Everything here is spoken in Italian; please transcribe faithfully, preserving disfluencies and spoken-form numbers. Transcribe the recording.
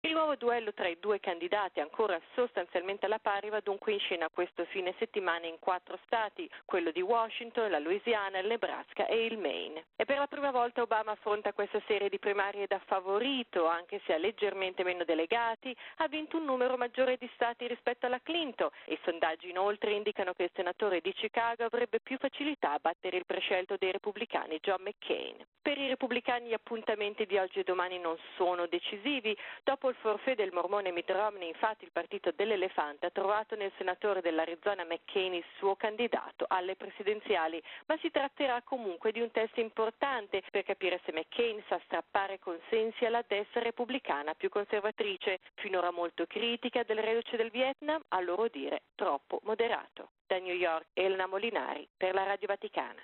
Il nuovo duello tra i due candidati, ancora sostanzialmente alla pari, va dunque in scena questo fine settimana in quattro stati, quello di Washington, la Louisiana, il Nebraska e il Maine. E per la prima volta Obama affronta questa serie di primarie da favorito, anche se ha leggermente meno delegati, ha vinto un numero maggiore di stati rispetto alla Clinton e i sondaggi inoltre indicano che il senatore di Chicago avrebbe più facilità a battere il prescelto dei repubblicani John McCain. Per i repubblicani gli appuntamenti di oggi e domani non sono decisivi. Dopo il forfait del mormone Mitt Romney, infatti, il partito dell'elefante ha trovato nel senatore dell'Arizona McCain il suo candidato alle presidenziali, ma si tratterà comunque di un test importante per capire se McCain sa strappare consensi alla destra repubblicana più conservatrice, finora molto critica del reduce del Vietnam, a loro dire troppo moderato. Da New York, Elena Molinari per la Radio Vaticana.